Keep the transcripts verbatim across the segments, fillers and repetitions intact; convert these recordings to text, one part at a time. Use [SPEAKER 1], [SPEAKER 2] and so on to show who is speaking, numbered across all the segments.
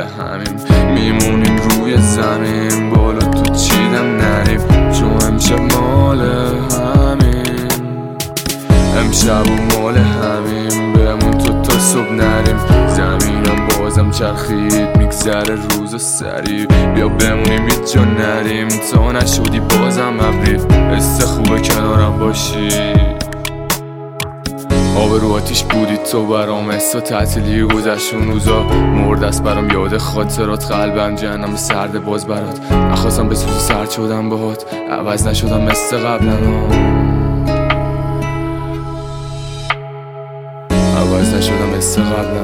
[SPEAKER 1] همیم، میمونیم روی زمین بالا تو چیدم نریم، چون امشب مال همین، امشب و مال همین، بمون تو تا صبح نریم، زمینم بازم چرخید میگذره روز و سریع، بیا بمونیم هیچ جا نریم تا نشدی بازم ابری، حس خوبه کنارم باشی، آب رو آتیش بودی تو برام، حس و تعطیلی گذشت اون روزا، مرد است برام یاد خاطرات، قلبم جهنم سرد باز برات، نخواستم به سوزی سرد شدم باهات، عوض نشدم مثل قبلا، عوض نشدم مثل قبلا،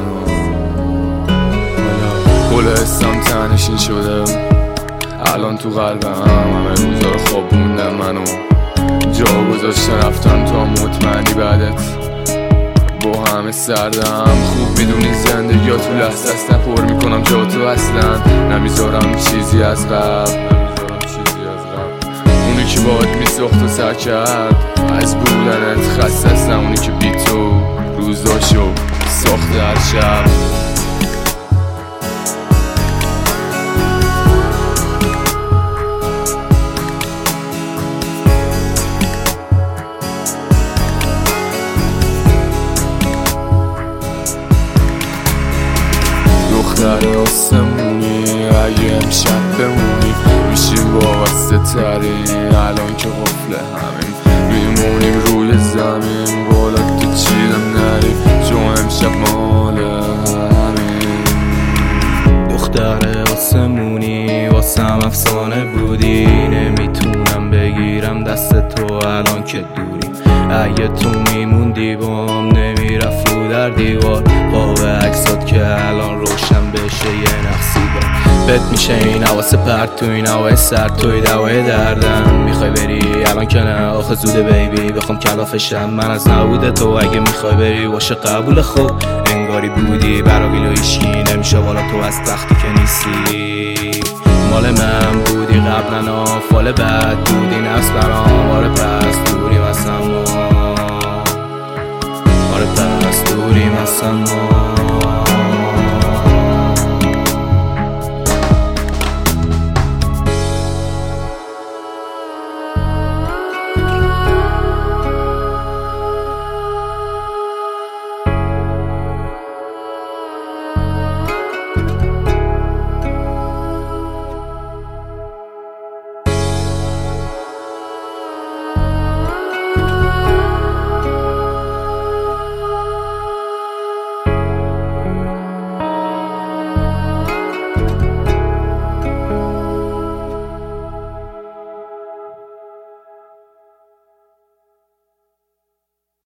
[SPEAKER 1] کل حسم تنشین شده الان تو قلبم، همه روزا رو خوابوندم منو، جا گذاشته رفتم تا مطمئنی بعدت با همه سردم، خوب میدونی زندگی ها تو لحظه است، نپر میکنم جا تو اصلا، نمیذارم چیزی از قبل، نمیذارم چیزی از قبل، اونی که باید میساخت و سر کرد از بودنت خسته هستم، اونی که بی تو روزاشو ساخته هر شب، دختر آسمونی اگه امشب بمونی میشیم وابسته ترین، الان که قفل همین، میمونیم روی زمین بالا تو چیدم نریم، چون امشب مال همین، دختر آسمونی واسم افسانه بودی، نمیتونم بگیرم دست تو الان که دوری، اگه تو میموندی بام نمیرفت رو در دیوار، خواب عکسات که الان روشن بشه یه نقصی دار، بد میشه این حواس پرت تو این هوای سرد، توی دوای دردم، میخوای بری الان که نه آخه زوده بیبی، بخوام کلافشم من از نبوده تو، اگه میخوای بری باشه قبول خوب، انگاری بودی برا ویلو ایشکی نمیشه والا تو از وقتی که نیستی، مال من بودی قبلا فال بد بودی نفس برام، آره پس دوریم از ما، آره پس دوریم از ما.